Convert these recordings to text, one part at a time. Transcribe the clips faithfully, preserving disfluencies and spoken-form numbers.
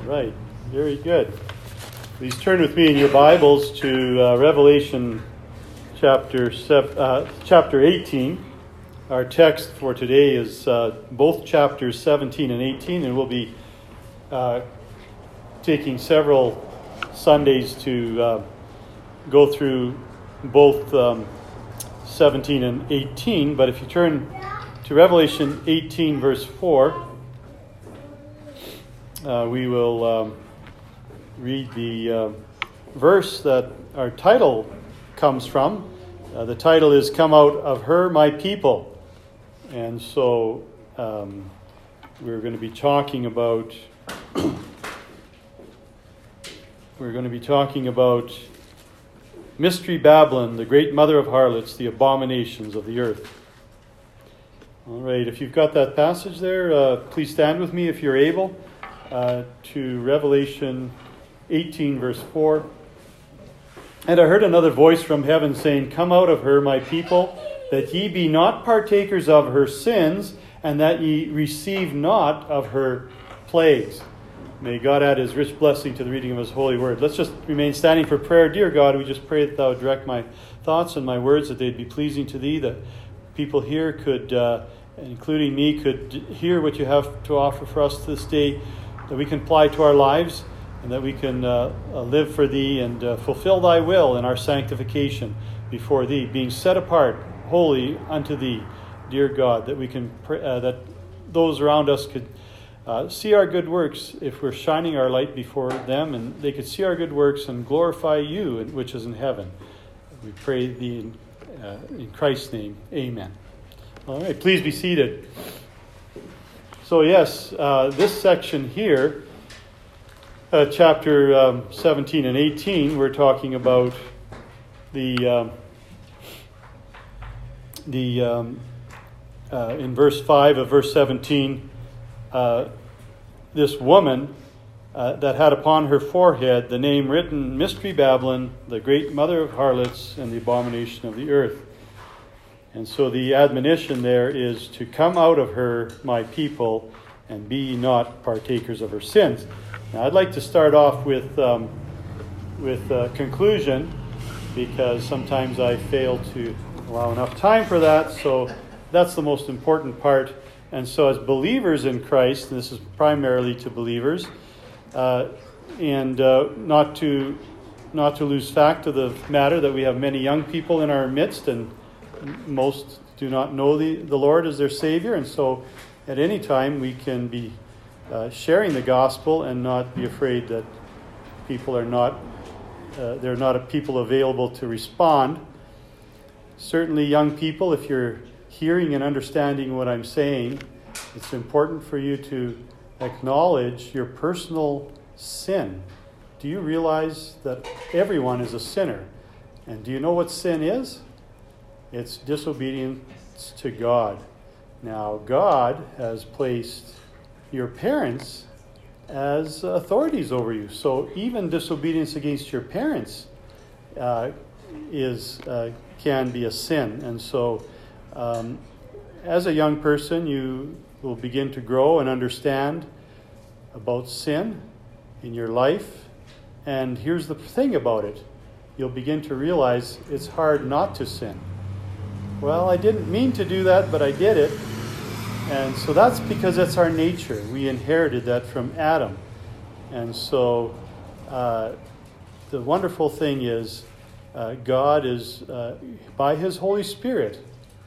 Right, very good. Please turn with me in your Bibles to uh, Revelation chapter seven, uh, chapter eighteen. Our text for today is uh, both chapters seventeen and eighteen, and we'll be uh, taking several Sundays to uh, go through both um, seventeen and eighteen. But if you turn to Revelation eighteen, verse four, uh, we will um, read the uh, verse that our title comes from. Uh, the title is "Come Out of Her, My People." And so um, we're going to be talking about we're going to be talking about Mystery Babylon, the great mother of harlots, the abominations of the earth. All right, if you've got that passage there, uh, please stand with me if you're able uh, to Revelation eighteen, verse four. And I heard another voice from heaven saying, "Come out of her, my people, that ye be not partakers of her sins, and that ye receive not of her plagues." May God add his rich blessing to the reading of his holy word. Let's just remain standing for prayer. Dear God, we just pray that thou would direct my thoughts and my words, that they'd be pleasing to thee, that people here could, uh, including me, could hear what you have to offer for us this day, that we can apply to our lives, and that we can uh, live for thee and uh, fulfill thy will in our sanctification before thee, being set apart holy unto thee, dear God, that we can pray, uh, that those around us could uh, see our good works if we're shining our light before them, and they could see our good works and glorify you, which is in heaven. We pray thee in, uh, in Christ's name. Amen. All right, please be seated. So yes, uh, this section here, uh, chapter um, seventeen and eighteen, we're talking about the um, the um, uh, in verse five of verse seventeen, uh, this woman uh, that had upon her forehead the name written, Mystery Babylon, the great mother of harlots and the abomination of the earth. And so the admonition there is to come out of her, my people, and be not partakers of her sins. Now, I'd like to start off with um, with a conclusion, because sometimes I fail to allow enough time for that. So that's the most important part. And so as believers in Christ, and this is primarily to believers, uh, and uh, not to not to lose fact of the matter that we have many young people in our midst, and most do not know the, the Lord as their Savior. And so at any time we can be uh, sharing the gospel and not be afraid that people are not, uh, they're not a people available to respond. Certainly young people, if you're hearing and understanding what I'm saying, it's important for you to acknowledge your personal sin. Do you realize that everyone is a sinner? And do you know what sin is? It's disobedience to God. Now, God has placed your parents as authorities over you. So even disobedience against your parents uh, is uh, can be a sin. And so um, as a young person, you will begin to grow and understand about sin in your life. And here's the thing about it. You'll begin to realize it's hard not to sin. Well, I didn't mean to do that, but I did it. And so that's because that's our nature. We inherited that from Adam. And so uh, the wonderful thing is uh, God is, uh, by his Holy Spirit,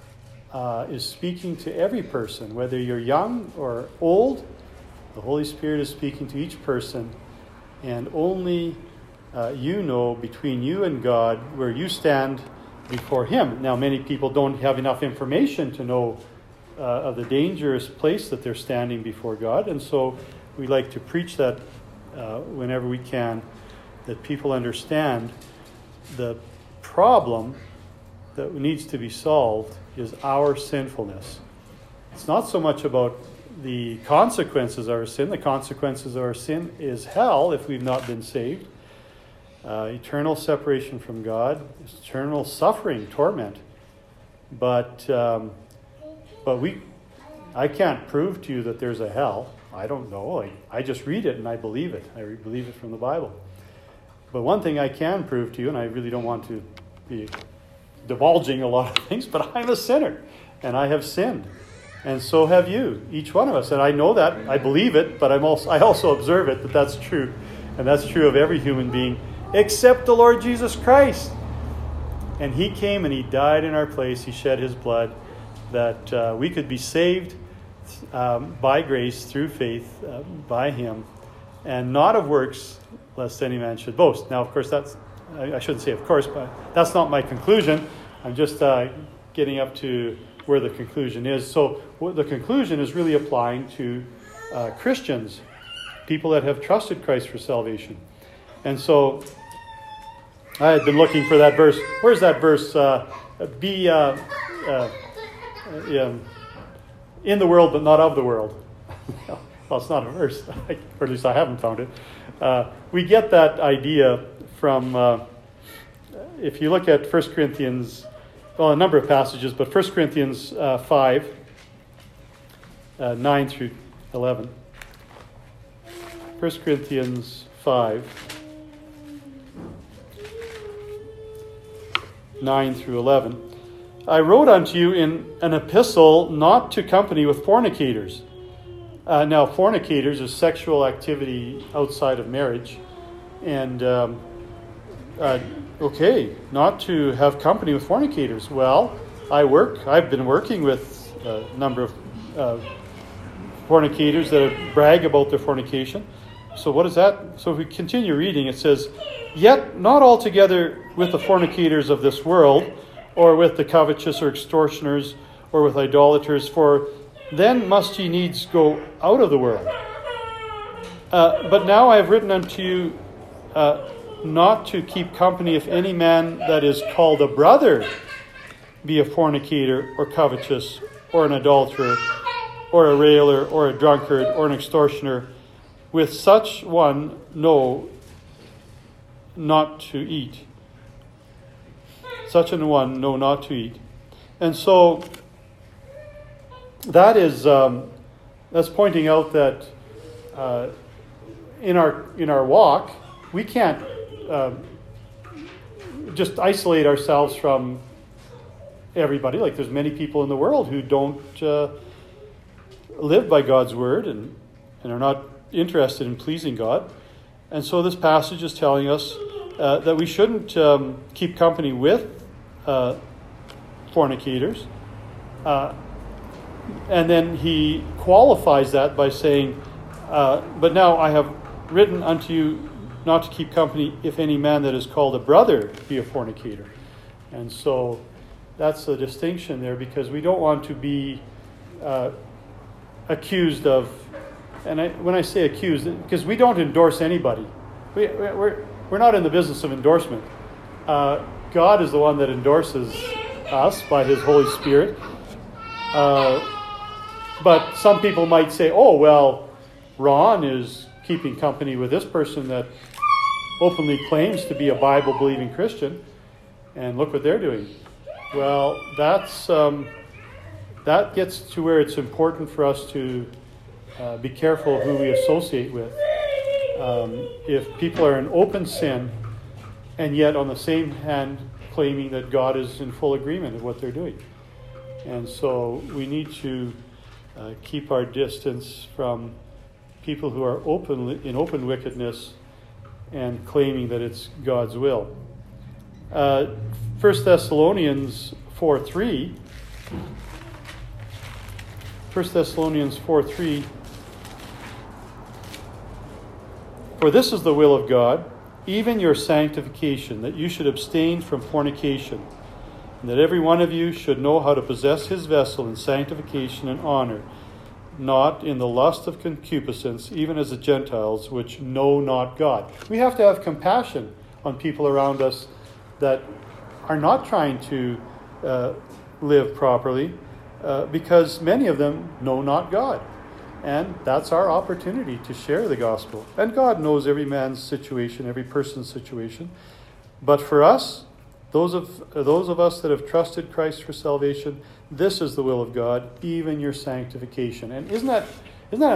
uh, is speaking to every person. Whether you're young or old, the Holy Spirit is speaking to each person. And only uh, you know, between you and God, where you stand before him. Now, many people don't have enough information to know uh, of the dangerous place that they're standing before God. And so we like to preach that uh, whenever we can, that people understand the problem that needs to be solved is our sinfulness. It's not so much about the consequences of our sin. The consequences of our sin is hell if we've not been saved. Uh, eternal separation from God, eternal suffering, torment. But um, but we, I can't prove to you that there's a hell. I don't know. Like, I just read it and I believe it. I believe it from the Bible. But one thing I can prove to you, and I really don't want to be divulging a lot of things, but I'm a sinner, and I have sinned. And so have you, each one of us. And I know that, I believe it, but I'm also, I also observe it, that that's true. And that's true of every human being, except the Lord Jesus Christ. And he came and he died in our place. He shed his blood that uh, we could be saved um, by grace through faith uh, by him, and not of works, lest any man should boast. Now, of course, that's, I, I shouldn't say of course, but that's not my conclusion. I'm just uh, getting up to where the conclusion is. So the conclusion is really applying to uh, Christians, people that have trusted Christ for salvation. And so I had been looking for that verse. Where's that verse? Uh, be uh, uh, uh, in the world, but not of the world. Well, it's not a verse, or at least I haven't found it. Uh, we get that idea from, uh, if you look at First Corinthians, well, a number of passages, but First Corinthians uh, five, uh, nine through eleven. First Corinthians five, nine through eleven. I wrote unto you in an epistle not to company with fornicators. Uh, now, fornicators is sexual activity outside of marriage. And, um, uh, okay, not to have company with fornicators. Well, I work, I've been working with a number of uh, fornicators that brag about their fornication. So what is that? So if we continue reading, it says, yet not altogether with the fornicators of this world, or with the covetous or extortioners, or with idolaters, for then must ye needs go out of the world. Uh, but now I have written unto you uh, not to keep company if any man that is called a brother be a fornicator, or covetous, or an adulterer, or a railer, or a drunkard, or an extortioner. With such one, no, not to eat. Such an one, no, not to eat. And so that is um, that's pointing out that uh, in our in our walk we can't uh, just isolate ourselves from everybody. Like, there's many people in the world who don't uh, live by God's word and and are not interested in pleasing God. And so this passage is telling us uh, that we shouldn't um, keep company with uh, fornicators. Uh, and then he qualifies that by saying, uh, but now I have written unto you not to keep company if any man that is called a brother be a fornicator. And so that's the distinction there, because we don't want to be uh, accused of, and I, when I say accused, because we don't endorse anybody. We, we're, we're not in the business of endorsement. Uh, God is the one that endorses us by his Holy Spirit. Uh, but some people might say, oh, well, Ron is keeping company with this person that openly claims to be a Bible-believing Christian, and look what they're doing. Well, that's um, that gets to where it's important for us to uh, be careful of who we associate with. Um, if people are in open sin, and yet on the same hand claiming that God is in full agreement of what they're doing. And so we need to uh, keep our distance from people who are open in open wickedness and claiming that it's God's will. Uh, First Thessalonians four three. First Thessalonians four three. For this is the will of God, even your sanctification, that you should abstain from fornication, and that every one of you should know how to possess his vessel in sanctification and honor, not in the lust of concupiscence, even as the Gentiles which know not God. We have to have compassion on people around us that are not trying to uh, live properly, uh, because many of them know not God. And that's our opportunity to share the gospel. And God knows every man's situation, every person's situation. But for us, those of those of us that have trusted Christ for salvation, this is the will of God, even your sanctification. And isn't that isn't that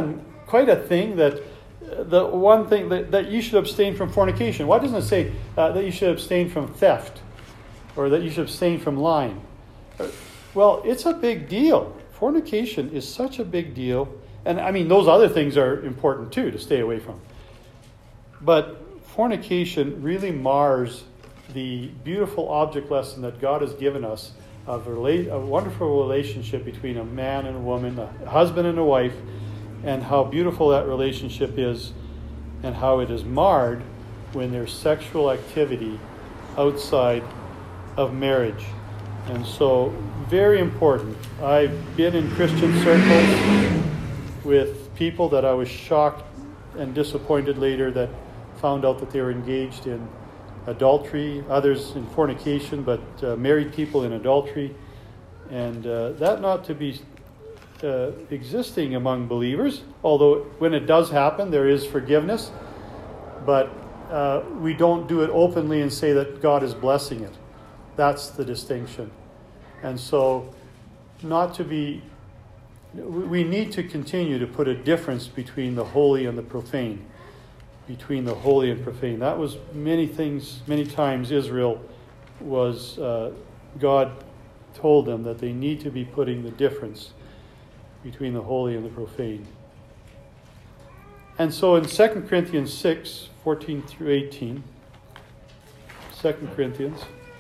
quite a thing that the one thing that, that you should abstain from fornication. Why doesn't it say uh, that you should abstain from theft or that you should abstain from lying? Well, it's a big deal. Fornication is such a big deal. And I mean, those other things are important too to stay away from. But fornication really mars the beautiful object lesson that God has given us of a, rela- a wonderful relationship between a man and a woman, a husband and a wife, and how beautiful that relationship is, and how it is marred when there's sexual activity outside of marriage. And so, very important. I've been in Christian circles with people that I was shocked and disappointed later that found out that they were engaged in adultery, others in fornication, but uh, married people in adultery. And uh, that not to be uh, existing among believers, although when it does happen, there is forgiveness. But uh, we don't do it openly and say that God is blessing it. That's the distinction. And so, not to be, we need to continue to put a difference between the holy and the profane. Between the holy and profane. That was many things, many times Israel was, uh, God told them that they need to be putting the difference between the holy and the profane. And so in Second Corinthians six, fourteen through eighteen, Second Corinthians,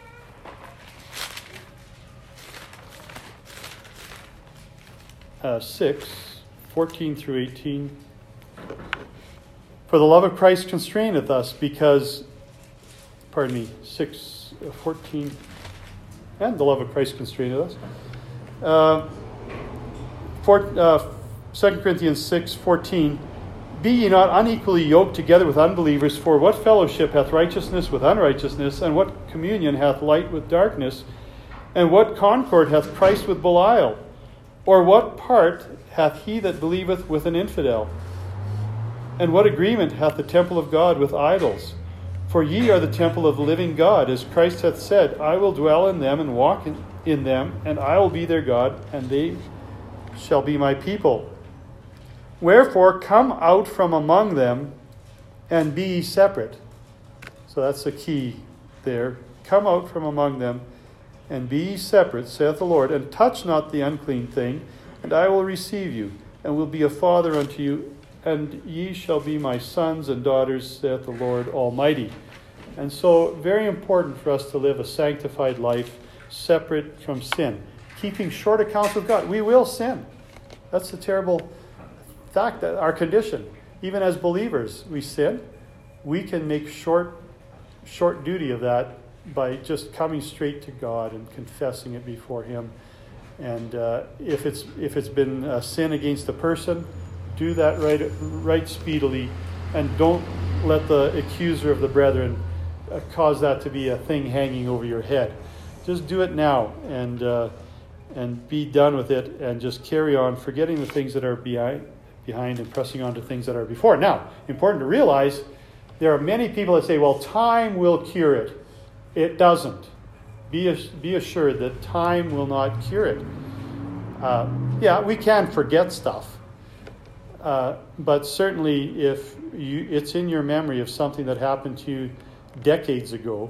uh, six, fourteen through eighteen, for the love of Christ constraineth us, because, pardon me, six, fourteen, and the love of Christ constraineth us. Uh, for, uh, Second Corinthians six, fourteen, be ye not unequally yoked together with unbelievers, for what fellowship hath righteousness with unrighteousness, and what communion hath light with darkness, and what concord hath Christ with Belial? Or what part hath he that believeth with an infidel? And what agreement hath the temple of God with idols? For ye are the temple of the living God, as Christ hath said, I will dwell in them and walk in, in them, and I will be their God, and they shall be my people. Wherefore come out from among them, and be ye separate. So that's the key there. Come out from among them, and be ye separate, saith the Lord, and touch not the unclean thing, and I will receive you, and will be a father unto you, and ye shall be my sons and daughters, saith the Lord Almighty. And so, very important for us to live a sanctified life, separate from sin, keeping short accounts with God. We will sin. That's the terrible fact, that our condition. Even as believers, we sin. We can make short, short duty of that by just coming straight to God and confessing it before Him. And uh, if it's if it's been a sin against a person, do that right, right speedily, and don't let the accuser of the brethren uh, cause that to be a thing hanging over your head. Just do it now, and uh, and be done with it, and just carry on, forgetting the things that are behind, behind, and pressing on to things that are before. Now, important to realize, there are many people that say, "Well, time will cure it." It doesn't. Be be assured that time will not cure it. Uh, yeah, we can forget stuff. Uh, but certainly if you, it's in your memory of something that happened to you decades ago,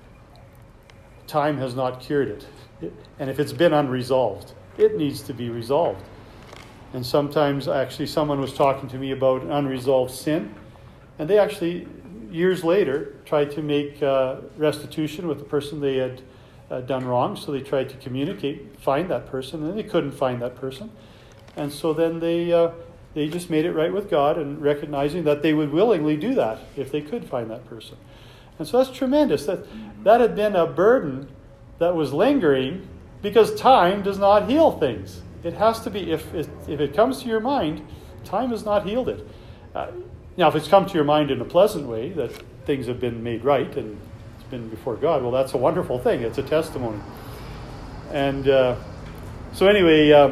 time has not cured it. it. And if it's been unresolved, it needs to be resolved. And sometimes, actually, someone was talking to me about an unresolved sin, and they actually, years later, tried to make uh, restitution with the person they had uh, done wrong. So they tried to communicate, find that person, and they couldn't find that person. And so then they... Uh, They just made it right with God, and recognizing that they would willingly do that if they could find that person. And so that's tremendous. That that had been a burden that was lingering, because time does not heal things. It has to be, if it, if it comes to your mind, time has not healed it. Uh, now, if it's come to your mind in a pleasant way, that things have been made right and it's been before God, well, that's a wonderful thing. It's a testimony. And uh, so anyway... Uh,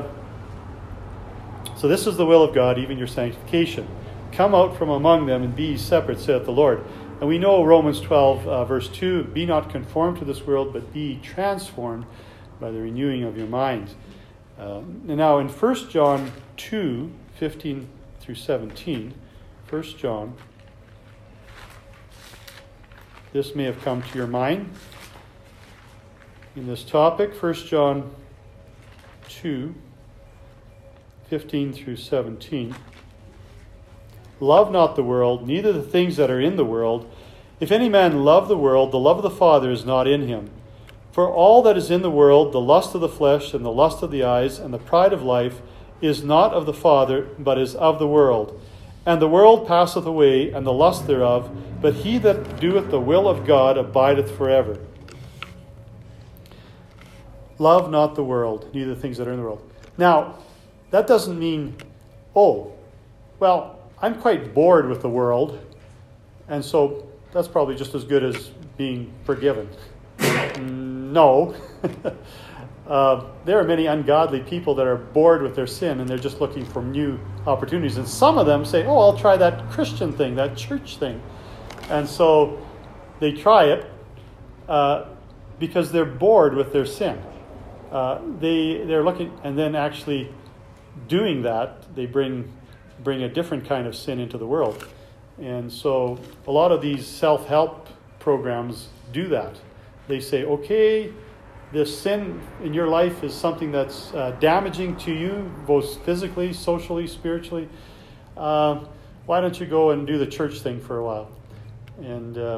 So this is the will of God, even your sanctification. Come out from among them and be separate, saith the Lord. And we know Romans twelve, uh, verse two, be not conformed to this world, but be transformed by the renewing of your mind. Uh, and now in First John two, fifteen through seventeen. First John. This may have come to your mind in this topic. First John two, fifteen through seventeen. Love not the world, neither the things that are in the world. If any man love the world, the love of the Father is not in him. For all that is in the world, the lust of the flesh and the lust of the eyes and the pride of life, is not of the Father, but is of the world. And the world passeth away, and the lust thereof, but he that doeth the will of God abideth forever. Love not the world, neither the things that are in the world. Now, that doesn't mean, oh, well, I'm quite bored with the world, and so that's probably just as good as being forgiven. No. uh, there are many ungodly people that are bored with their sin, and they're just looking for new opportunities. And some of them say, oh, I'll try that Christian thing, that church thing. And so they try it uh, because they're bored with their sin. Uh, they, they're looking, and then actually doing that, they bring bring a different kind of sin into the world. And so a lot of these self-help programs do that. They say, okay, this sin in your life is something that's uh, damaging to you, both physically, socially, spiritually. Uh, why don't you go and do the church thing for a while? And uh,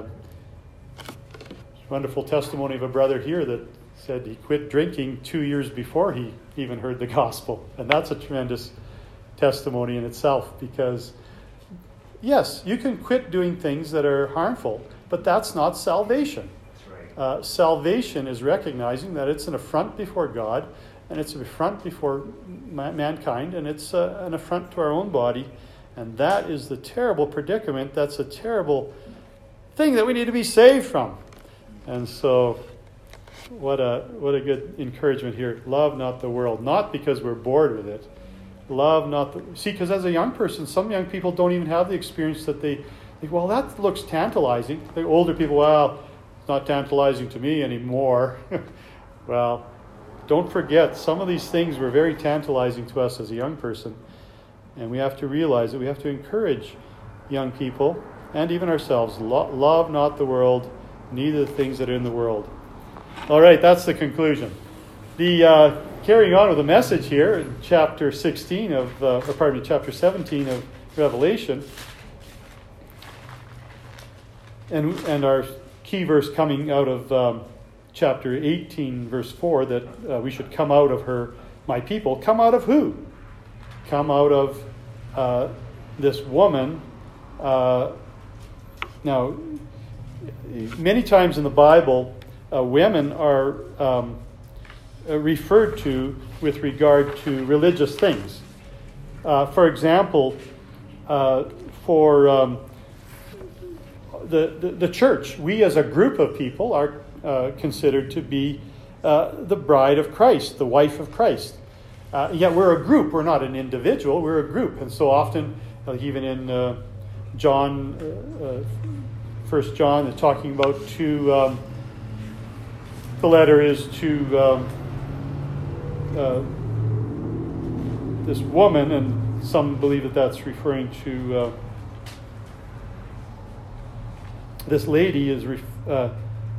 wonderful testimony of a brother here that said he quit drinking two years before he even heard the gospel. And that's a tremendous testimony in itself, because yes, you can quit doing things that are harmful, but that's not salvation. That's right. Uh, salvation is recognizing that it's an affront before God, and it's an affront before ma- mankind, and it's uh, an affront to our own body, and that is the terrible predicament. That's a terrible thing that we need to be saved from. And so what a what a good encouragement here. Love not the world, not because we're bored with it. Love not the... See, because as a young person, some young people don't even have the experience that they think, well, that looks tantalizing. The older people, well, it's not tantalizing to me anymore. Well, don't forget, some of these things were very tantalizing to us as a young person. And we have to realize that we have to encourage young people, and even ourselves, lo- love not the world, neither the things that are in the world. All right, that's the conclusion. The... Uh, Carrying on with the message here in chapter sixteen of, uh, or pardon me, chapter seventeen of Revelation, and and our key verse coming out of um, chapter eighteen, verse four, that uh, we should come out of her, my people. Come out of who? Come out of uh, this woman. Uh, now, many times in the Bible, uh, women are Um, Uh, referred to with regard to religious things. Uh, for example, uh, for um, the, the the church, we as a group of people are uh, considered to be uh, the bride of Christ, the wife of Christ. Uh, yet we're a group. We're not an individual. We're a group. And so often, like even in uh, John, uh, uh, First John, it's talking about two. Um, the letter is to. Um, Uh, this woman, and some believe that that's referring to uh, this lady is ref- uh,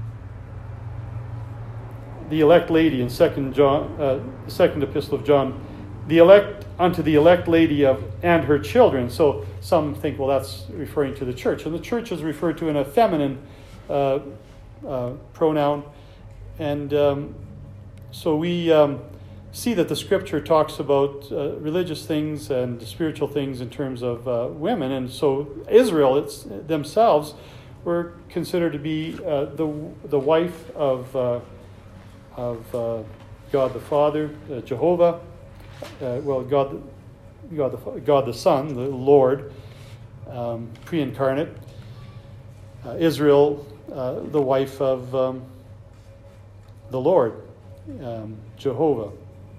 the elect lady in Second John, uh, the second epistle of John, the elect unto the elect lady of and her children. So some think, well, that's referring to the church, and the church is referred to in a feminine uh, uh, pronoun, and um, so we. Um, see that the scripture talks about uh, religious things and spiritual things in terms of uh, women. And so Israel it's, themselves were considered to be uh, the the wife of, uh, of uh, God the Father, uh, Jehovah, uh, well, God, God, the, God the Son, the Lord, um, pre-incarnate. Uh, Israel, uh, the wife of um, the Lord, um, Jehovah.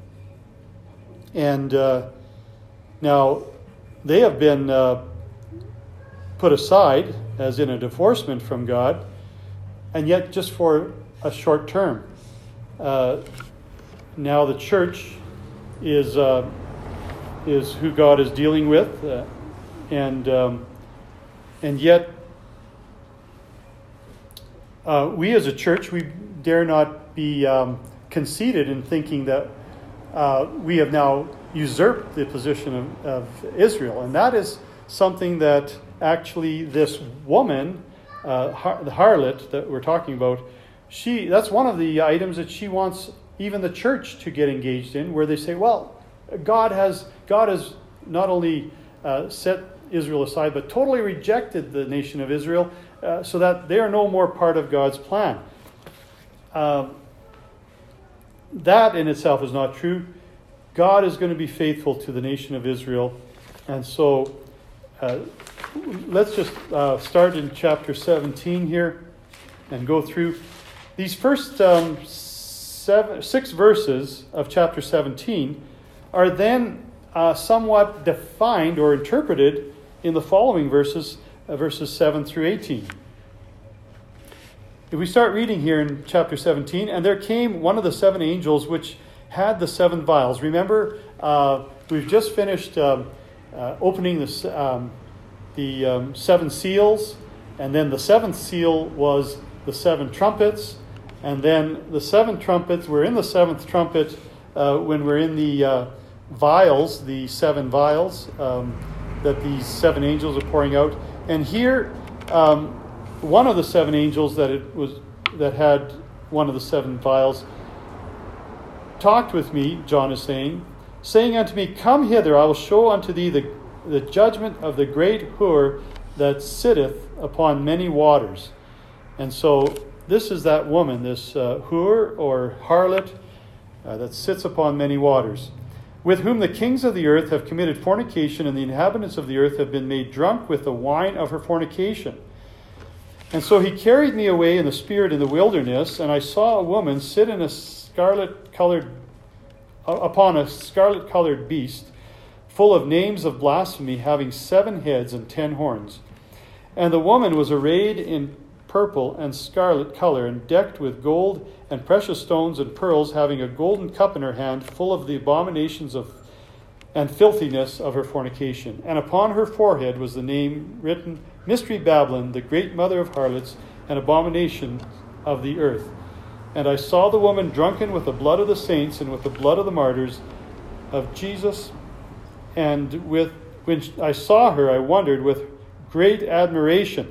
And uh, now they have been uh, put aside as in a divorcement from God, and yet just for a short term. Uh, now the church is uh, is who God is dealing with, uh, and um, and yet uh, we as a church, we dare not be um, conceited in thinking that uh, we have now usurped the position of, of Israel, and that is something that actually this woman, uh, har- the harlot that we're talking about, she that's one of the items that she wants even the church to get engaged in, where they say, well, God has God has not only uh, set Israel aside, but totally rejected the nation of Israel, uh, so that they are no more part of God's plan. Um, that in itself is not true. God is going to be faithful to the nation of Israel, and so uh, let's just uh, start in chapter seventeen here and go through these first um, seven, six verses of chapter seventeen. Are then uh, somewhat defined or interpreted in the following verses, uh, verses seven through eighteen. If we start reading here in chapter seventeen, and there came one of the seven angels which had the seven vials. Remember, uh, we've just finished um, uh, opening the, um, the um, seven seals, and then the seventh seal was the seven trumpets, and then the seven trumpets, we're in the seventh trumpet uh, when we're in the uh, vials, the seven vials um, that these seven angels are pouring out. And here, um, one of the seven angels that it was that had one of the seven vials talked with me, John is saying, saying unto me, Come hither, I will show unto thee the, the judgment of the great whore that sitteth upon many waters. And so this is that woman, this uh, whore or harlot uh, that sits upon many waters, with whom the kings of the earth have committed fornication, and the inhabitants of the earth have been made drunk with the wine of her fornication. And so he carried me away in the spirit in the wilderness, and I saw a woman sit in a scarlet-colored, upon a scarlet-colored beast, full of names of blasphemy, having seven heads and ten horns. And the woman was arrayed in purple and scarlet color, and decked with gold and precious stones and pearls, having a golden cup in her hand, full of the abominations of and filthiness of her fornication. And upon her forehead was the name written, Mystery Babylon, the great mother of harlots and abomination of the earth. And I saw the woman drunken with the blood of the saints and with the blood of the martyrs of Jesus. And with when I saw her, I wondered with great admiration.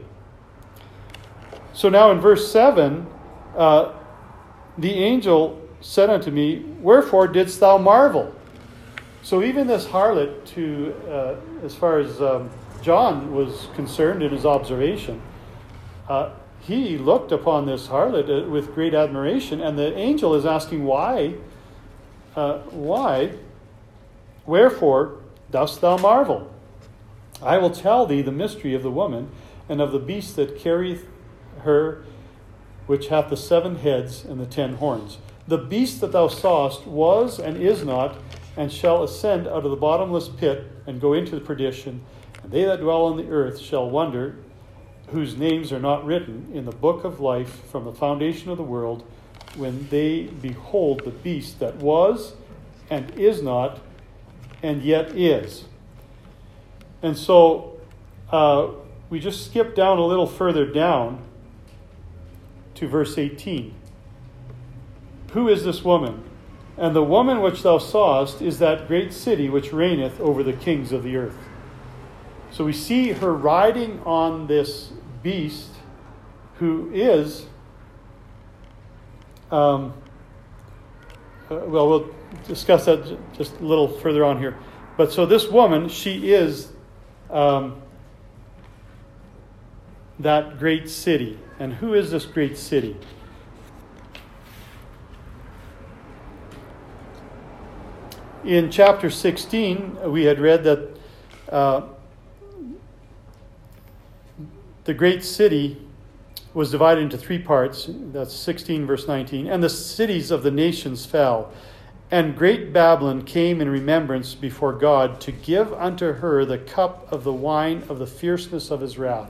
So now in verse seven, uh, the angel said unto me, Wherefore didst thou marvel? So even this harlot, to uh, as far as um, John was concerned in his observation, uh, he looked upon this harlot with great admiration, and the angel is asking why, uh, why, wherefore dost thou marvel? I will tell thee the mystery of the woman and of the beast that carrieth her, which hath the seven heads and the ten horns. The beast that thou sawest was and is not, and shall ascend out of the bottomless pit and go into the perdition. And they that dwell on the earth shall wonder, whose names are not written in the book of life from the foundation of the world, when they behold the beast that was and is not, and yet is. And so uh, we just skip down a little further down to verse eighteen. Who is this woman? And the woman which thou sawest is that great city which reigneth over the kings of the earth. So we see her riding on this beast, who is, um, uh, well, we'll discuss that just a little further on here. But so this woman, she is um, that great city. And who is this great city? In chapter sixteen, we had read that uh, the great city was divided into three parts. That's sixteen, verse nineteen. And the cities of the nations fell. And great Babylon came in remembrance before God to give unto her the cup of the wine of the fierceness of his wrath.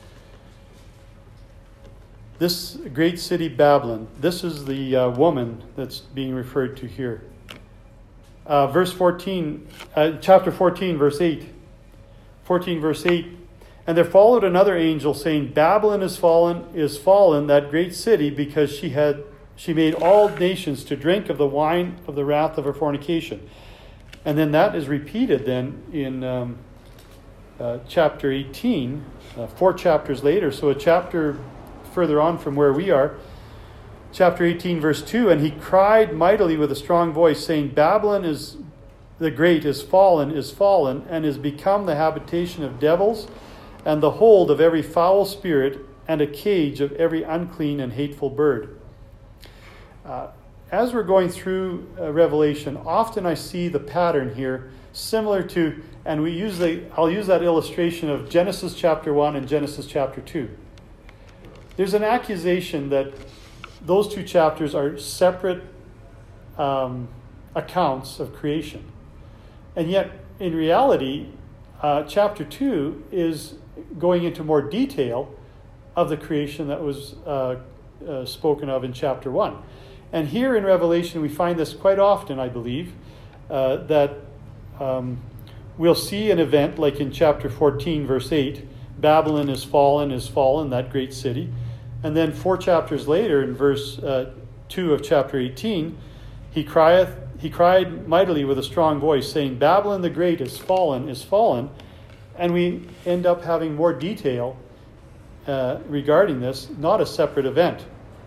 This great city Babylon, this is the uh, woman that's being referred to here. Uh, verse fourteen, uh, chapter fourteen, verse eight. fourteen verse eight, and there followed another angel saying, Babylon is fallen, is fallen, that great city, because she had she made all nations to drink of the wine of the wrath of her fornication. And then that is repeated then in um, uh, chapter eighteen, uh, four chapters later. So a chapter further on from where we are, chapter eighteen, verse two, and he cried mightily with a strong voice, saying, Babylon is the great is fallen, is fallen, and is become the habitation of devils, and the hold of every foul spirit, and a cage of every unclean and hateful bird. Uh, as we're going through uh, Revelation, often I see the pattern here similar to, and we usually, I'll use that illustration of Genesis chapter one and Genesis chapter two. There's an accusation that those two chapters are separate um, accounts of creation. And yet, in reality, uh, chapter two is going into more detail of the creation that was uh, uh, spoken of in chapter one. And here in Revelation, we find this quite often, I believe, uh, that um, we'll see an event like in chapter fourteen, verse eight, Babylon is fallen, is fallen, that great city. And then four chapters later, in verse uh, two of chapter eighteen, he crieth, he cried mightily with a strong voice, saying, Babylon the great is fallen, is fallen. And we end up having more detail uh, regarding this, not a separate event.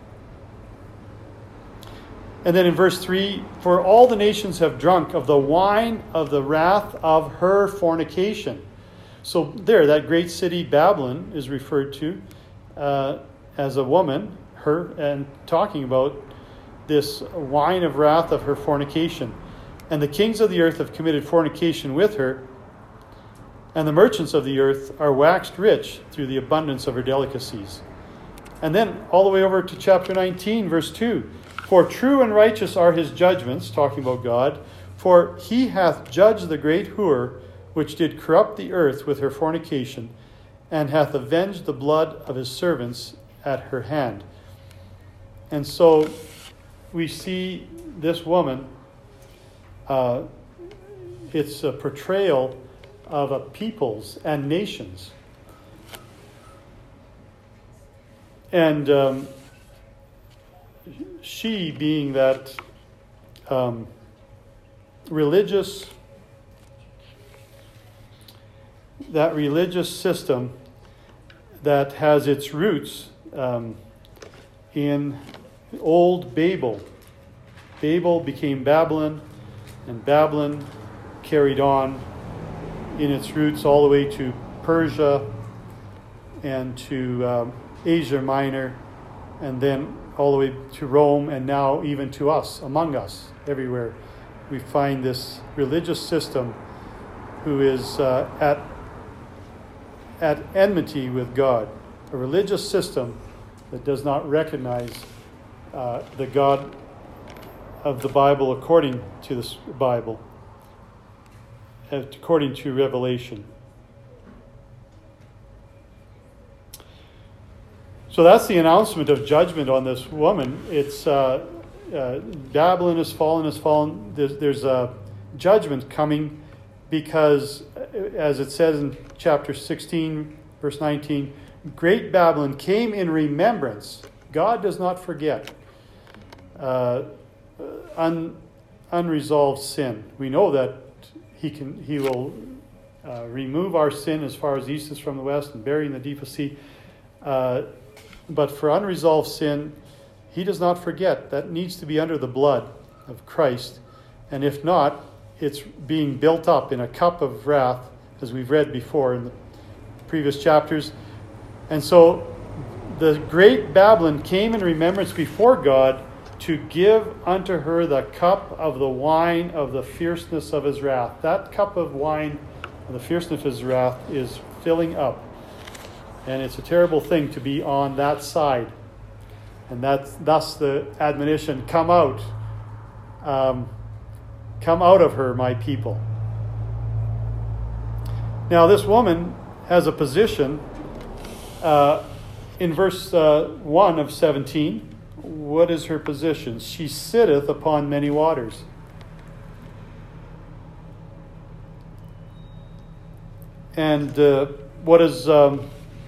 And then in verse three, for all the nations have drunk of the wine of the wrath of her fornication. So there, that great city Babylon is referred to uh, as a woman, her, and talking about this wine of wrath of her fornication. And the kings of the earth have committed fornication with her, and the merchants of the earth are waxed rich through the abundance of her delicacies. And then all the way over to chapter nineteen, verse two. For true and righteous are his judgments, talking about God, for he hath judged the great whore, which did corrupt the earth with her fornication, and hath avenged the blood of his servants at her hand. And so we see this woman, uh, it's a portrayal of a peoples and nations. And um, she being that um, religious, that religious system that has its roots um, in old Babel. Babel became Babylon, and Babylon carried on in its roots all the way to Persia and to um, Asia Minor, and then all the way to Rome, and now even to us, among us, everywhere. We find this religious system who is uh, at, at enmity with God. A religious system that does not recognize uh, the God of the Bible according to this Bible, according to Revelation. So that's the announcement of judgment on this woman. It's uh, uh, Babylon is fallen, is fallen. There's, there's a judgment coming because, as it says in chapter sixteen, verse nineteen, great Babylon came in remembrance. God does not forget uh, un, unresolved sin. We know that He can. He will uh, remove our sin as far as the east is from the west and bury in the deepest sea. Uh, But for unresolved sin, He does not forget. That needs to be under the blood of Christ. And if not, it's being built up in a cup of wrath, as we've read before in the previous chapters. And so the great Babylon came in remembrance before God to give unto her the cup of the wine of the fierceness of his wrath. That cup of wine of the fierceness of his wrath is filling up. And it's a terrible thing to be on that side. And that's thus the admonition, come out. Um, come out of her, my people. Now this woman has a position uh, in verse uh, one of seventeen. What is her position? She sitteth upon many waters. And uh, what does um,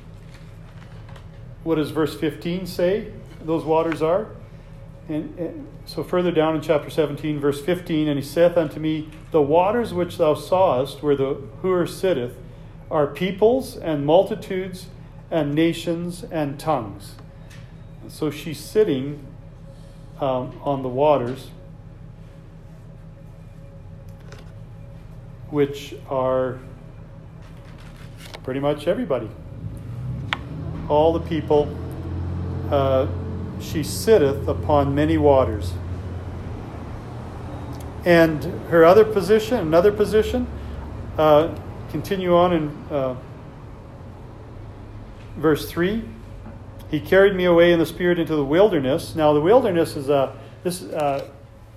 what does verse fifteen say those waters are? And, and so further down in chapter seventeen, verse fifteen, and he saith unto me, the waters which thou sawest, where the Hur sitteth, are peoples and multitudes and nations and tongues. And so she's sitting um, on the waters, which are pretty much everybody. All the people. Uh, she sitteth upon many waters. And her other position, another position, uh, continue on in uh, verse three. He carried me away in the spirit into the wilderness. Now the wilderness is a this uh,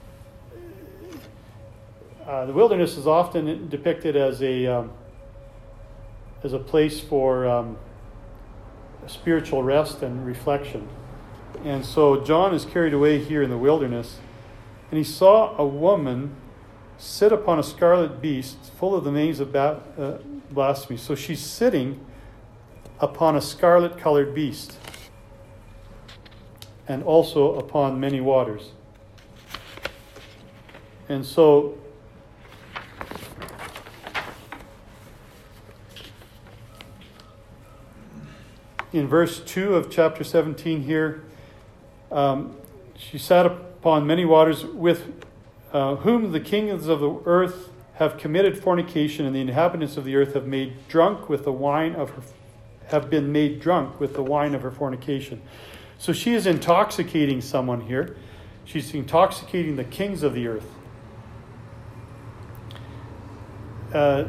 uh, the wilderness is often depicted as a um, as a place for um, spiritual rest and reflection. And so John is carried away here in the wilderness, and he saw a woman sit upon a scarlet beast full of the names of ba- uh, blasphemy. So she's sitting upon a scarlet colored beast, and also upon many waters. And so in verse two of chapter seventeen here, um, she sat upon many waters, with uh, whom the kings of the earth have committed fornication, and the inhabitants of the earth have made drunk with the wine of her, have been made drunk with the wine of her fornication. So she is intoxicating someone here. She's intoxicating the kings of the earth. Uh,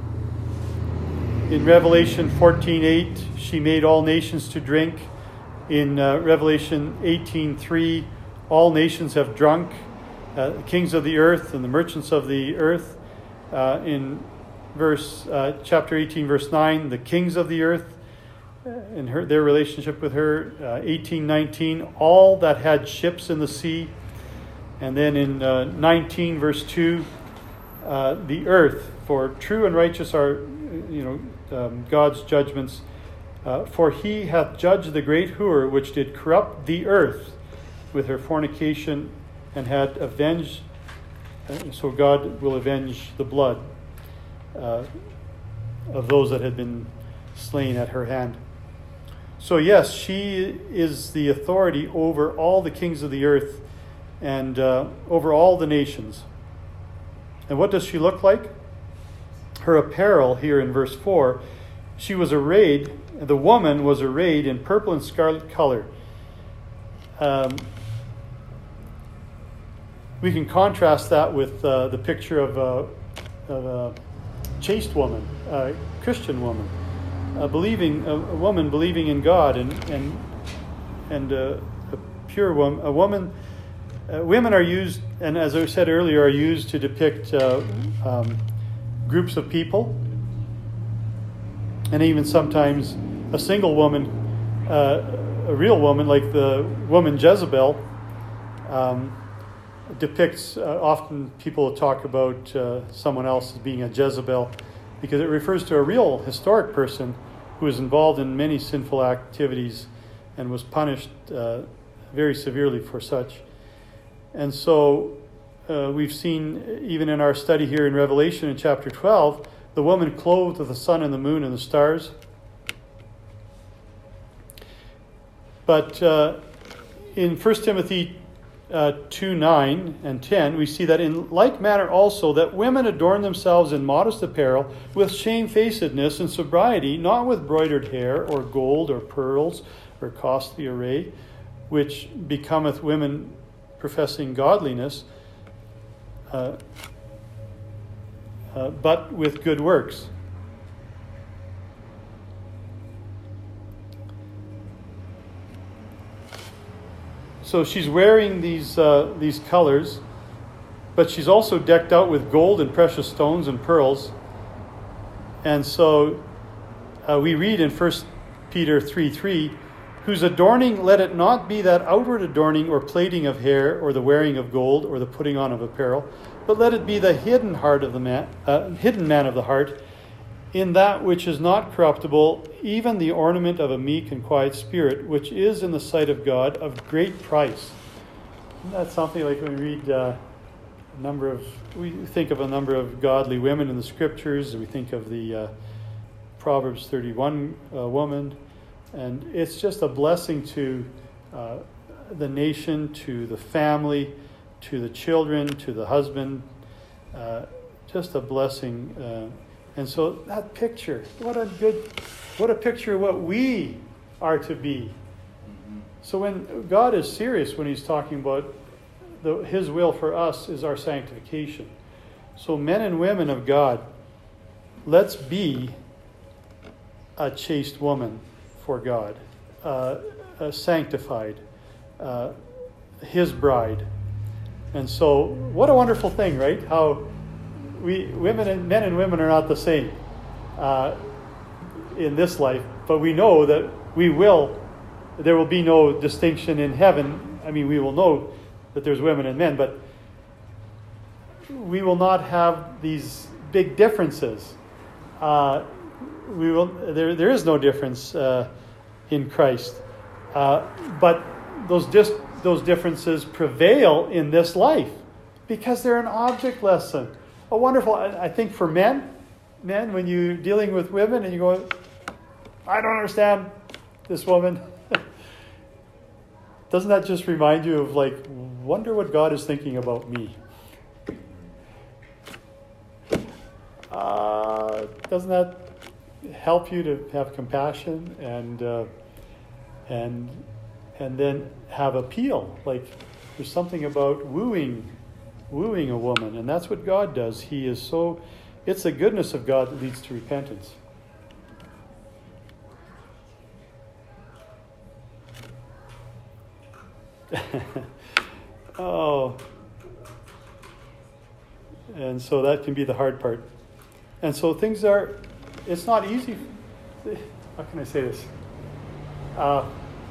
in Revelation fourteen eight, she made all nations to drink. In uh, Revelation eighteen three, all nations have drunk, uh, the kings of the earth and the merchants of the earth. Uh, in verse uh, chapter eighteen, verse nine, the kings of the earth, in her their relationship with her. Uh, eighteen nineteen, all that had ships in the sea. And then in uh, nineteen, verse two, uh, the earth, for true and righteous are, you know, um, God's judgments. Uh, for he hath judged the great Hur, which did corrupt the earth with her fornication, and had avenged. Uh, so God will avenge the blood uh, of those that had been slain at her hand. So yes, she is the authority over all the kings of the earth and uh, over all the nations. And what does she look like? Her apparel here in verse four, she was arrayed, the woman was arrayed in purple and scarlet color. Um, we can contrast that with uh, the picture of a, of a chaste woman, a Christian woman, a believing a, a woman believing in God, and and and uh, a pure woman. A woman, uh, women are used, and as I said earlier, are used to depict uh, um, groups of people, and even sometimes a single woman, uh, a real woman like the woman Jezebel, um, depicts, uh, often people talk about uh, someone else as being a Jezebel, because it refers to a real historic person who was involved in many sinful activities and was punished uh, very severely for such. And so uh, we've seen, even in our study here in Revelation in chapter twelve, the woman clothed with the sun and the moon and the stars. But uh, in First Timothy uh, two nine and ten, we see that in like manner also that women adorn themselves in modest apparel, with shamefacedness and sobriety, not with broidered hair or gold or pearls or costly array, which becometh women professing godliness, uh, uh, but with good works. So she's wearing these uh, these colors, but she's also decked out with gold and precious stones and pearls. And so uh, we read in First Peter three three, whose adorning let it not be that outward adorning or plaiting of hair or the wearing of gold or the putting on of apparel, but let it be the hidden heart of the man, uh, hidden man of the heart, in that which is not corruptible, even the ornament of a meek and quiet spirit, which is in the sight of God of great price. Isn't that something like when we read uh, a number of, we think of a number of godly women in the scriptures, we think of the uh, Proverbs thirty-one uh, woman, and it's just a blessing to uh, the nation, to the family, to the children, to the husband, uh, just a blessing. Uh, and so that picture, what a good, what a picture of what we are to be. So when God is serious when he's talking about the, his will for us is our sanctification. So men and women of God, let's be a chaste woman for God, uh, uh, sanctified, uh, his bride. And so what a wonderful thing, right? How we women and men and women are not the same uh, in this life, but we know that we will, there will be no distinction in heaven. I mean, we will know that there's women and men, but we will not have these big differences. Uh, we will. There, there is no difference uh, in Christ, uh, but those dis- those differences prevail in this life because they're an object lesson. A wonderful. I, I think for men, men, when you're dealing with women and you go, I don't understand this woman. Doesn't that just remind you of, like, wonder what God is thinking about me? Uh, doesn't that help you to have compassion and uh, and and then have appeal? Like, there's something about wooing, wooing a woman, and that's what God does. He is so. It's the goodness of God that leads to repentance. Oh, and so that can be the hard part. And so things are, it's not easy. How can I say this? Uh,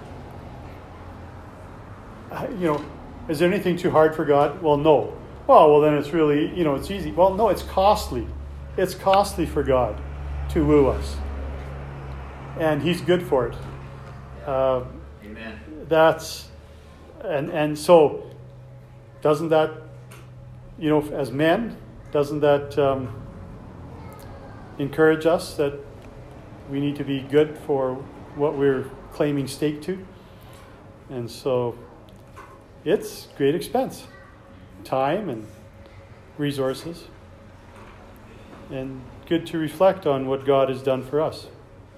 you know, is there anything too hard for God? Well, no. Well, well, then it's really, you know, it's easy. Well, no, it's costly. It's costly for God to woo us. And he's good for it. Uh, Amen. That's, and and so, doesn't that, you know, as men, doesn't that um, encourage us that we need to be good for what we're claiming stake to? And so, it's great expense, time and resources, and good to reflect on what God has done for us.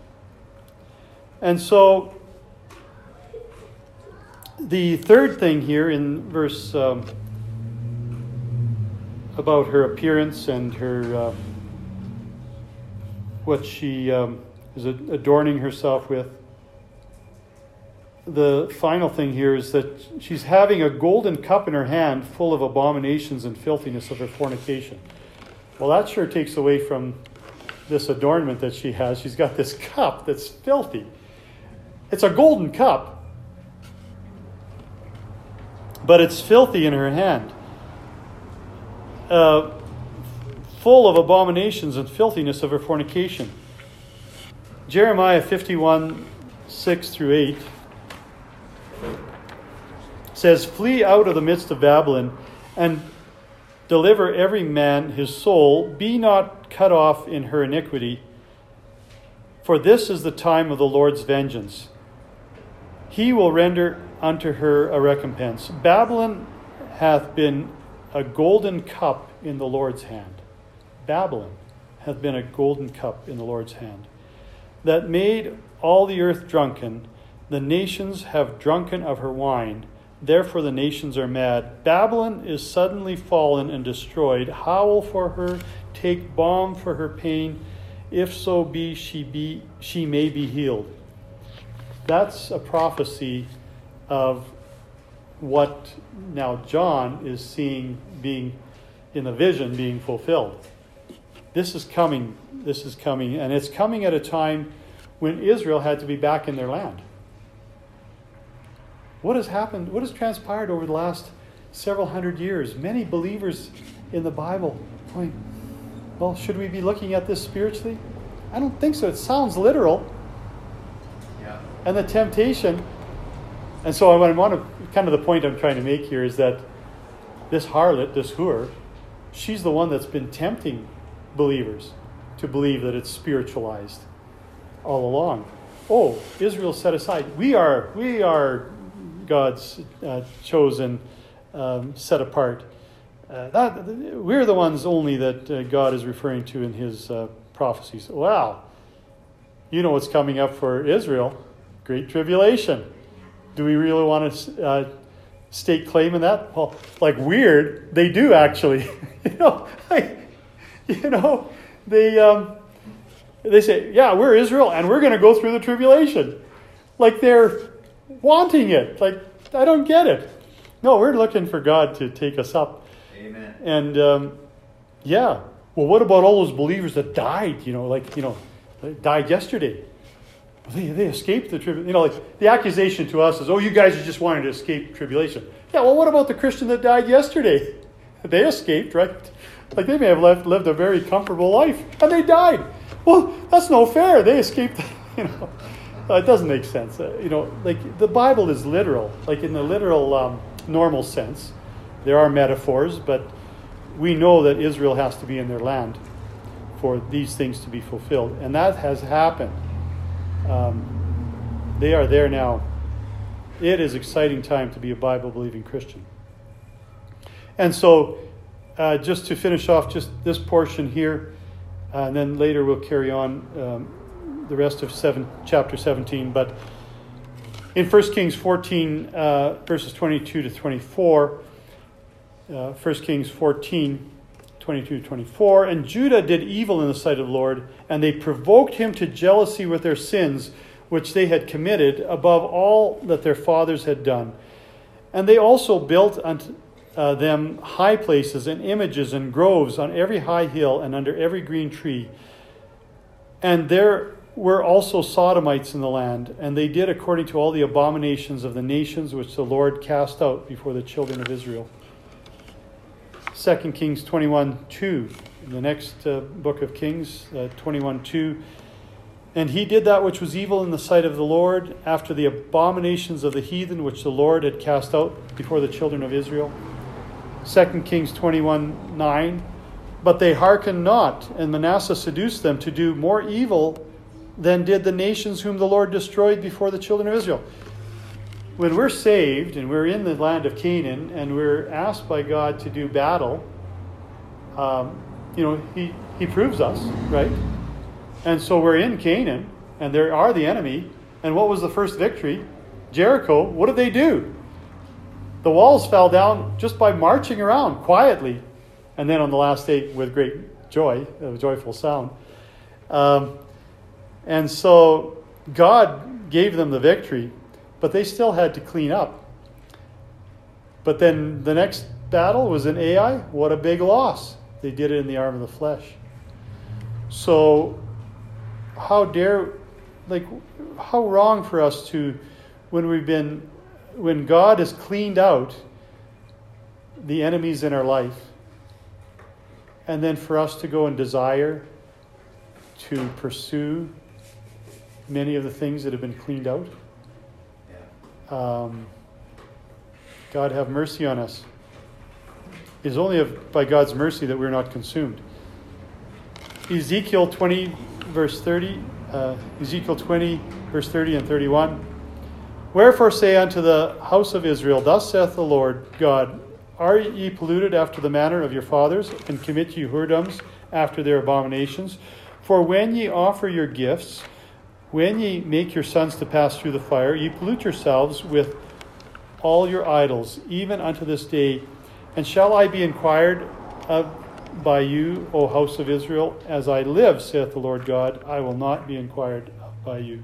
And so, the third thing here in verse um, about her appearance and her uh, what she um, is adorning herself with. The final thing here is that she's having a golden cup in her hand full of abominations and filthiness of her fornication. Well, that sure takes away from this adornment that she has. She's got this cup that's filthy. It's a golden cup, but it's filthy in her hand. Uh, full of abominations and filthiness of her fornication. Jeremiah fifty-one, six through eight says, "Flee out of the midst of Babylon and deliver every man his soul. Be not cut off in her iniquity, for this is the time of the Lord's vengeance. He will render unto her a recompense. Babylon hath been a golden cup in the Lord's hand." Babylon hath been a golden cup in the Lord's hand, that made all the earth drunken. The nations have drunken of her wine. Therefore the nations are mad. Babylon is suddenly fallen and destroyed. Howl for her, take balm for her pain. If so be she be she may be healed. That's a prophecy of what now John is seeing being in the vision being fulfilled. This is coming, this is coming, and it's coming at a time when Israel had to be back in their land. What has happened? What has transpired over the last several hundred years? Many believers in the Bible going, well, should we be looking at this spiritually? I don't think so. It sounds literal. Yeah. And the temptation. And so I want to, kind of the point I'm trying to make here is that this harlot, this whore, she's the one that's been tempting believers to believe that it's spiritualized all along. Oh, Israel set aside. We are, we are God's uh, chosen, um, set apart. Uh, that we're the ones only that uh, God is referring to in His uh, prophecies. Wow, you know what's coming up for Israel? Great tribulation. Do we really want to uh, stake claim in that? Well, like weird, they do actually. you know, like, you know, they um, they say, yeah, we're Israel, and we're going to go through the tribulation. Like they're wanting it. Like I don't get it. No, we're looking for God to take us up. Amen. And um, yeah, well, what about all those believers that died? You know, like you know, they died yesterday. They, they escaped the tribulation. You know, like the accusation to us is, oh, you guys are just wanting to escape tribulation. Yeah, well, what about the Christian that died yesterday? They escaped, right? Like they may have left, lived a very comfortable life, and they died. Well, that's no fair. They escaped. You know, uh, it doesn't make sense. Uh, you know, like the Bible is literal, like in the literal um, normal sense. There are metaphors, but we know that Israel has to be in their land for these things to be fulfilled. And that has happened. Um, they are there now. It is exciting time to be a Bible-believing Christian. And so, uh, just to finish off just this portion here, uh, and then later we'll carry on um, the rest of seven, chapter seventeen. But in First Kings fourteen, uh, verses twenty-two to twenty-four, Uh, First Kings fourteen, twenty-two to twenty-four, and Judah did evil in the sight of the Lord, and they provoked him to jealousy with their sins, which they had committed above all that their fathers had done. And they also built unto uh, them high places and images and groves on every high hill and under every green tree. And there were also Sodomites in the land, and they did according to all the abominations of the nations which the Lord cast out before the children of Israel. Second Kings twenty-one two, in the next uh, book of Kings, uh, twenty-one two. And he did that which was evil in the sight of the Lord, after the abominations of the heathen which the Lord had cast out before the children of Israel. Second Kings twenty-one nine. But they hearkened not, and Manasseh seduced them to do more evil than did the nations whom the Lord destroyed before the children of Israel. When we're saved and we're in the land of Canaan and we're asked by God to do battle, um, you know, he, he proves us, right? And so we're in Canaan and there are the enemy. And what was the first victory? Jericho. What did they do? The walls fell down just by marching around quietly. And then on the last day with great joy, a joyful sound. Um, and so God gave them the victory. But they still had to clean up. But then the next battle was in Ai. What a big loss. They did it in the arm of the flesh. So how dare, like, how wrong for us to, when we've been, when God has cleaned out the enemies in our life, and then for us to go and desire to pursue many of the things that have been cleaned out. Um, God have mercy on us. It is only of, by God's mercy that we're not consumed. Ezekiel twenty, verse thirty. Uh, Ezekiel twenty, verse thirty and thirty-one. Wherefore say unto the house of Israel, Thus saith the Lord God, Are ye polluted after the manner of your fathers, and commit ye whoredoms after their abominations? For when ye offer your gifts, when ye make your sons to pass through the fire, ye pollute yourselves with all your idols, even unto this day. And shall I be inquired of by you, O house of Israel? As I live, saith the Lord God, I will not be inquired of by you.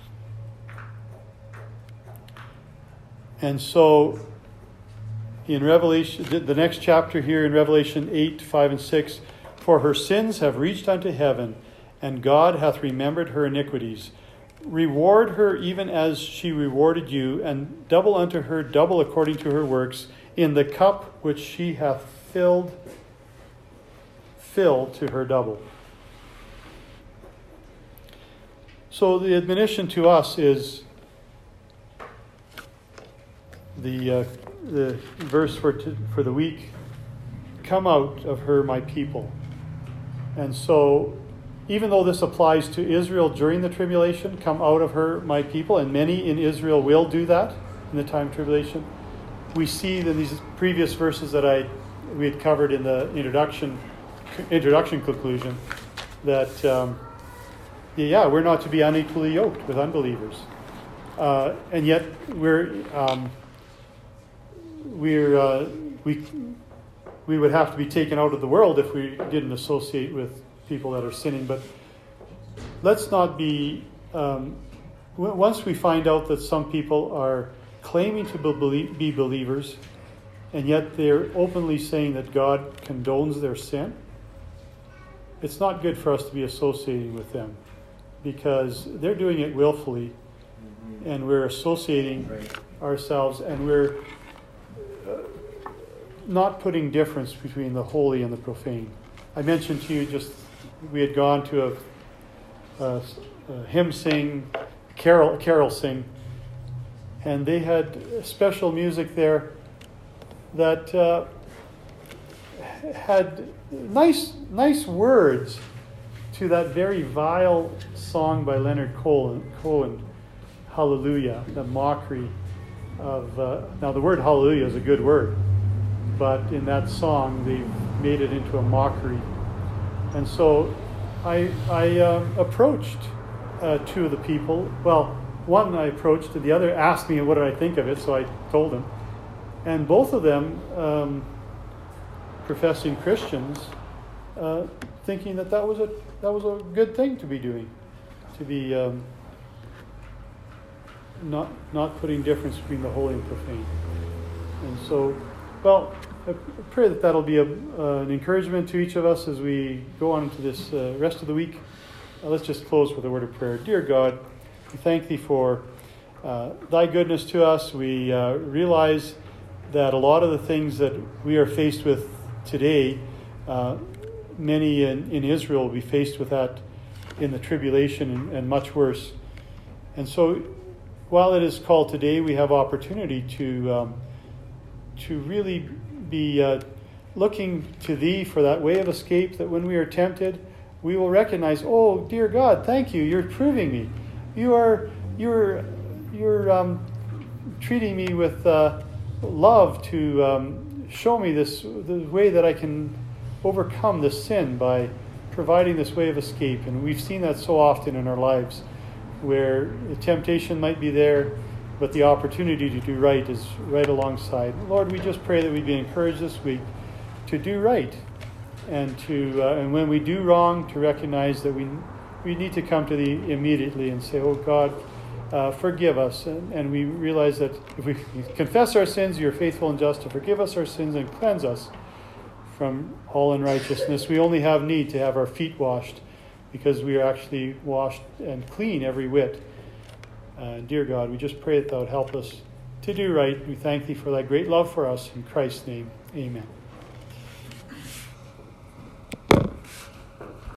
And so, in Revelation, the next chapter here in Revelation eight, five and six, for her sins have reached unto heaven, and God hath remembered her iniquities. Reward her even as she rewarded you, and double unto her double according to her works, in the cup which she hath filled, fill to her double. So the admonition to us is the uh, the verse for t- for the week. Come out of her, my people. And so, even though this applies to Israel during the tribulation, come out of her, my people, and many in Israel will do that in the time of tribulation. We see in these previous verses that I we had covered in the introduction introduction conclusion that um, yeah, we're not to be unequally yoked with unbelievers, uh, and yet we're um, we're uh, we we would have to be taken out of the world if we didn't associate with people that are sinning. But let's not be um, w- once we find out that some people are claiming to be, be believers, and yet they're openly saying that God condones their sin, it's not good for us to be associating with them, because they're doing it willfully, mm-hmm. and we're associating right. ourselves, and we're uh, not putting difference between the holy and the profane. I mentioned to you just, we had gone to a, a, a hymn sing, carol, carol sing, and they had special music there that uh, had nice nice words to that very vile song by Leonard Cohen, Cohen Hallelujah, the mockery of... Uh, now the word hallelujah is a good word, but in that song they've made it into a mockery. And so I, I uh, approached uh, two of the people. Well, one I approached, and the other asked me what did I think of it, so I told him. And both of them, um, professing Christians, uh, thinking that that was a that was a good thing to be doing, to be um, not not putting difference between the holy and profane. And so, well, I pray that that'll be a, uh, an encouragement to each of us as we go on into this uh, rest of the week. Uh, let's just close with a word of prayer. Dear God, we thank Thee for uh, Thy goodness to us. We uh, realize that a lot of the things that we are faced with today, uh, many in, in Israel will be faced with that in the tribulation, and, and much worse. And so, while it is called today, we have opportunity to um, to really be uh, looking to Thee for that way of escape, that when we are tempted, we will recognize, oh, dear God, thank You, You're proving me. You are, you're, you're um, treating me with uh, love to um, show me this the way that I can overcome this sin by providing this way of escape. And we've seen that so often in our lives, where the temptation might be there, but the opportunity to do right is right alongside. Lord, we just pray that we'd be encouraged this week to do right, and to uh, and when we do wrong, to recognize that we we need to come to Thee immediately and say, oh God, uh, forgive us. And, and we realize that if we confess our sins, You're faithful and just to forgive us our sins and cleanse us from all unrighteousness. We only have need to have our feet washed, because we are actually washed and clean every whit. Uh, dear God, we just pray that Thou would help us to do right. We thank Thee for Thy great love for us. In Christ's name, amen.